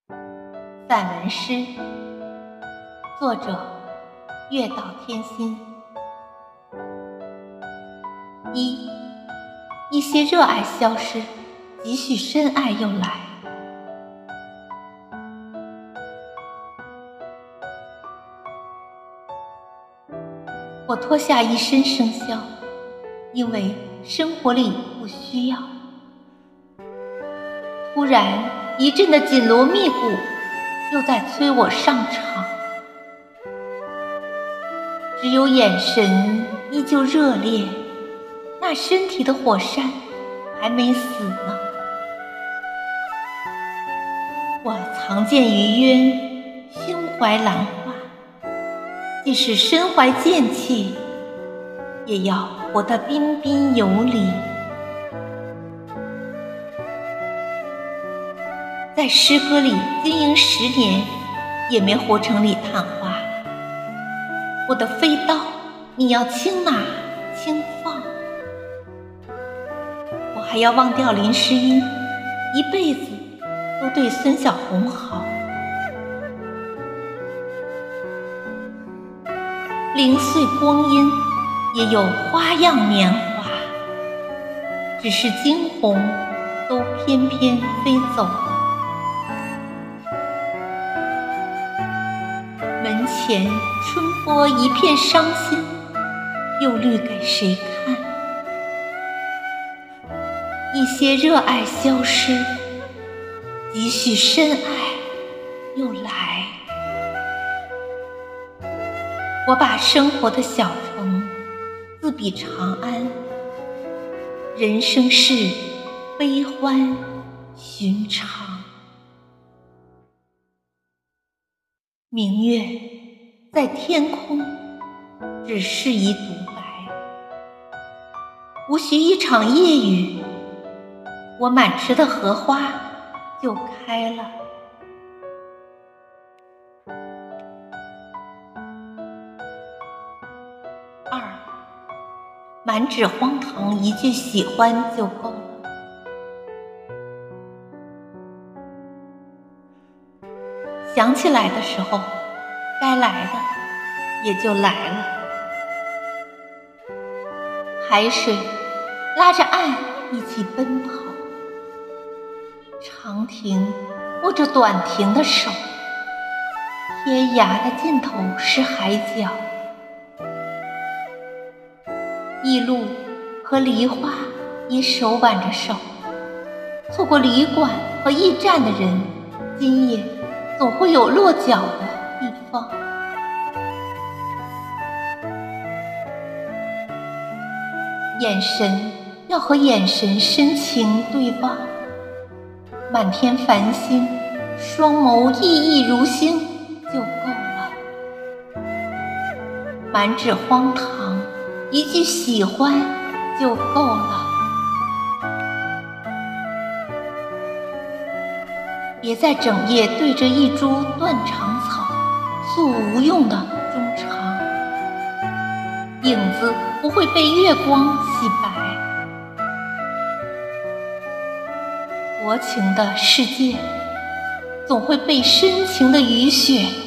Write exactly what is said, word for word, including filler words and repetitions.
散文诗，作者月岛天心。一，一些热爱消失，几许深爱又来。我脱下一身生肖，因为生活里不需要。突然一阵的紧锣密鼓又在催我上场，只有眼神依旧热烈，那身体的火山还没死呢。我藏剑于渊，胸怀兰花，即使身怀剑气，也要活得彬彬有礼。在诗歌里经营十年，也没活成李探花。我的飞刀，你要轻拿轻放。我还要忘掉林诗音，一辈子都对孙小红好。零碎光阴，也有花样年华，只是惊鸿都翩翩飞走了。门前春波一片伤心，又绿给谁看？一些热爱消失，几许深爱又来。我把生活的小城自比长安，人生是悲欢寻常。明月在天空，只是一独白。无需一场夜雨，我满池的荷花就开了。二，满纸荒唐，一句喜欢就够了。想起来的时候，该来的也就来了。海水拉着岸一起奔跑，长亭握着短亭的手，天涯的尽头是海角。驿路和梨花也手挽着手，错过旅馆和驿站的人，今夜总会有落脚的地方。眼神要和眼神深情对望，满天繁星，双眸熠熠如星就够了。满纸荒唐，一句喜欢就够了。别再整夜对着一株断肠草诉无用的衷肠，影子不会被月光洗白。薄情的世界总会被深情的雨雪